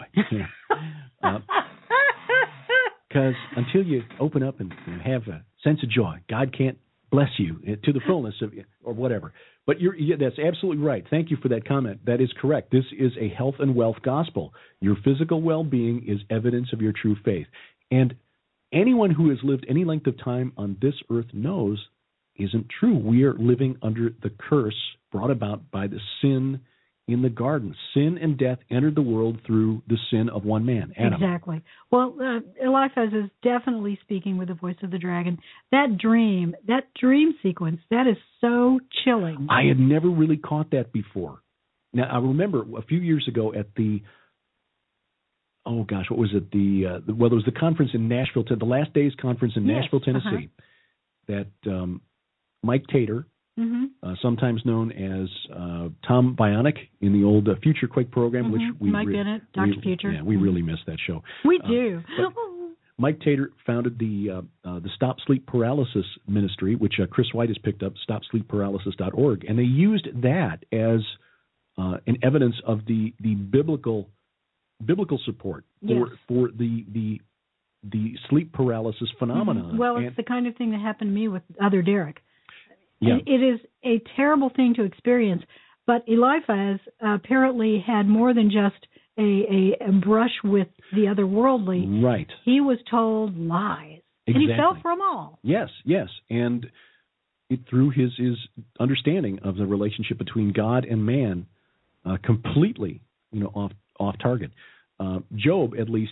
Because until you open up and have a sense of joy, God can't bless you to the fullness of or whatever. But that's absolutely right. Thank you for that comment. That is correct. This is a health and wealth gospel. Your physical well-being is evidence of your true faith. And anyone who has lived any length of time on this earth knows isn't true. We are living under the curse brought about by the sin in the garden. Sin and death entered the world through the sin of one man, Adam. Exactly. Well, Eliphaz is definitely speaking with the voice of the dragon. That dream sequence, that is so chilling. I had never really caught that before. Now, I remember a few years ago at the oh gosh, what was it? Well, there was the conference in Nashville, the Last Days conference in Nashville, Tennessee, that Mike Tater, sometimes known as Tom Bionic in the old Future Quake program, which we Mike Bennett, Dr. Future. Yeah, we really miss that show. We do. Mike Tater founded the Stop Sleep Paralysis Ministry, which Chris White has picked up, stopsleepparalysis.org, and they used that as an evidence of the biblical support for the sleep paralysis phenomenon. Well, it's the kind of thing that happened to me with other Derek. Yeah. It is a terrible thing to experience, but Eliphaz apparently had more than just a brush with the otherworldly. Right. He was told lies. Exactly. And he fell for them all. Yes. And through his understanding of the relationship between God and man, completely, off target. Job, at least,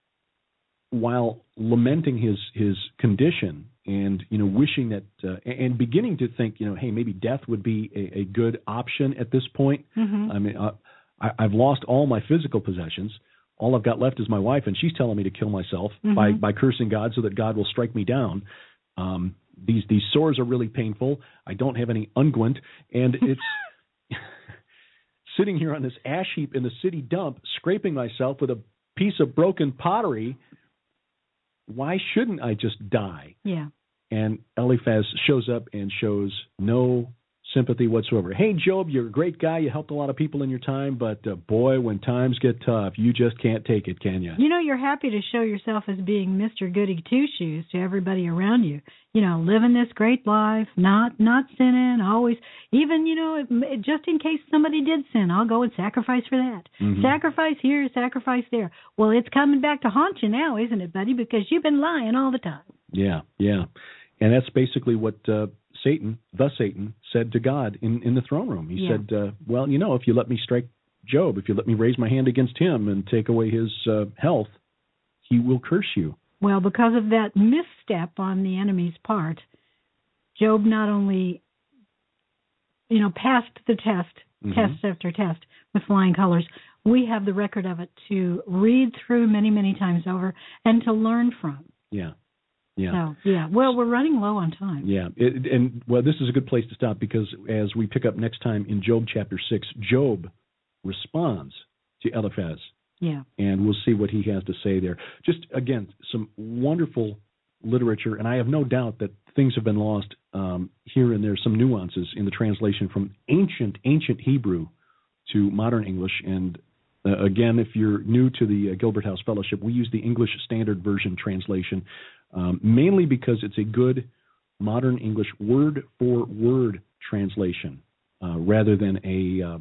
while lamenting his condition and wishing that and beginning to think hey, maybe death would be a good option at this point. I mean, I've lost all my physical possessions. All I've got left is my wife, and she's telling me to kill myself by cursing God so that God will strike me down. These sores are really painful. I don't have any unguent, and it's sitting here on this ash heap in the city dump, scraping myself with a piece of broken pottery. Why shouldn't I just die? Yeah. And Eliphaz shows up and shows no sympathy whatsoever. Hey, Job, you're a great guy. You helped a lot of people in your time, but boy, when times get tough, you just can't take it, can you? You're happy to show yourself as being Mr. Goody Two-Shoes to everybody around you. Living this great life, not sinning, always, even, just in case somebody did sin, I'll go and sacrifice for that. Sacrifice here, sacrifice there. Well, it's coming back to haunt you now, isn't it, buddy? Because you've been lying all the time. Yeah. And that's basically what Satan said to God in the throne room. He said, if you let me strike Job, if you let me raise my hand against him and take away his health, he will curse you. Well, because of that misstep on the enemy's part, Job not only, passed the test, test after test with flying colors, we have the record of it to read through many, many times over and to learn from. Yeah. So, well, we're running low on time. Yeah, this is a good place to stop because as we pick up next time in Job chapter 6, Job responds to Eliphaz. Yeah. And we'll see what he has to say there. Just, again, some wonderful literature, and I have no doubt that things have been lost here and there, some nuances in the translation from ancient Hebrew to modern English. And again, if you're new to the Gilbert House Fellowship, we use the English Standard Version translation, mainly because it's a good modern English word-for-word translation rather than a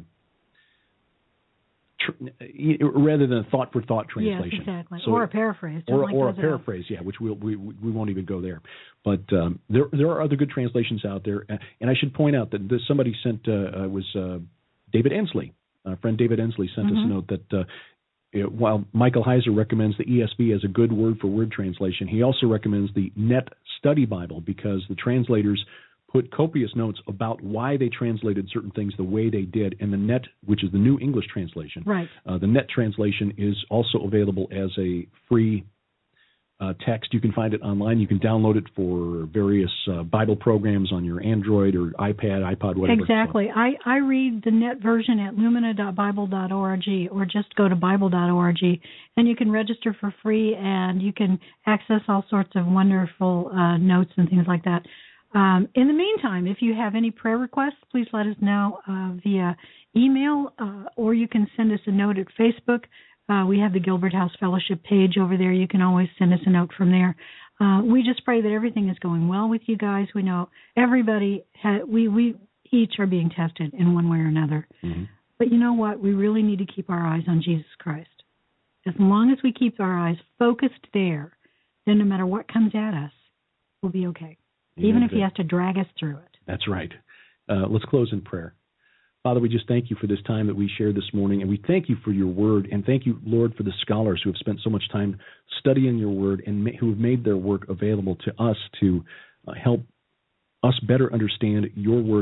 thought-for-thought translation. Yes, exactly. So, or a paraphrase. Or a paraphrase, which we won't even go there. But there are other good translations out there. And I should point out that somebody sent David Ensley. Friend David Ensley sent us a note that while Michael Heiser recommends the ESV as a good word-for-word translation, he also recommends the Net Study Bible because the translators put copious notes about why they translated certain things the way they did. And the Net, which is the New English translation, right. The Net translation is also available as a free text. You can find it online. You can download it for various Bible programs on your Android or iPod, whatever. Exactly. I read the Net version at lumina.bible.org or just go to bible.org, and you can register for free, and you can access all sorts of wonderful notes and things like that. In the meantime, if you have any prayer requests, please let us know via email, or you can send us a note at Facebook. We have the Gilbert House Fellowship page over there. You can always send us a note from there. We just pray that everything is going well with you guys. We know everybody, we each are being tested in one way or another. Mm-hmm. But you know what? We really need to keep our eyes on Jesus Christ. As long as we keep our eyes focused there, then no matter what comes at us, we'll be okay. Even if he has to drag us through it. That's right. Let's close in prayer. Father, we just thank you for this time that we shared this morning, and we thank you for your word, and thank you, Lord, for the scholars who have spent so much time studying your word and who have made their work available to us to help us better understand your word and your message for us. It's astonishing to think that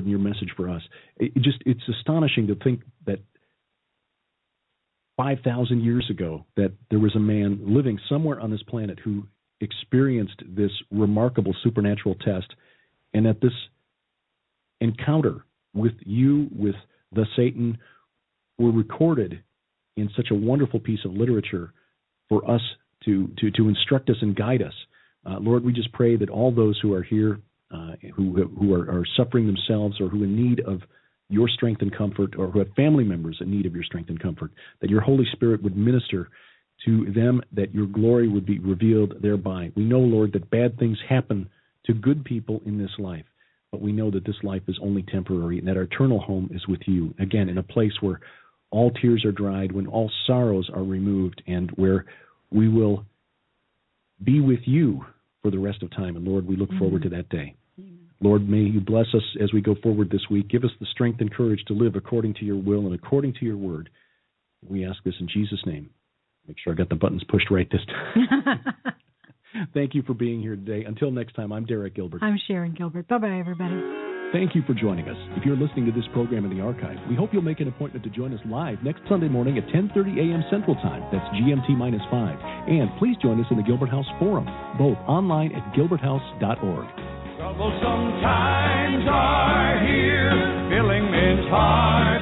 5,000 years ago that there was a man living somewhere on this planet who experienced this remarkable supernatural test, and that this encounter with you, with the Satan, were recorded in such a wonderful piece of literature for us to instruct us and guide us. Lord, we just pray that all those who are here, who are suffering themselves, or who are in need of your strength and comfort, or who have family members in need of your strength and comfort, that your Holy Spirit would minister to them, that your glory would be revealed thereby. We know, Lord, that bad things happen to good people in this life, but we know that this life is only temporary, and that our eternal home is with you, again, in a place where all tears are dried, when all sorrows are removed, and where we will be with you for the rest of time. And Lord, we look forward to that day. Lord, may you bless us as we go forward this week. Give us the strength and courage to live according to your will and according to your word. We ask this in Jesus' name. Make sure I got the buttons pushed right this time. Thank you for being here today. Until next time, I'm Derek Gilbert. I'm Sharon Gilbert. Bye-bye, everybody. Thank you for joining us. If you're listening to this program in the archive, we hope you'll make an appointment to join us live next Sunday morning at 10:30 a.m. Central Time. That's GMT-5. And please join us in the Gilbert House Forum, both online at gilberthouse.org. Trouble sometimes are here, filling men's hearts.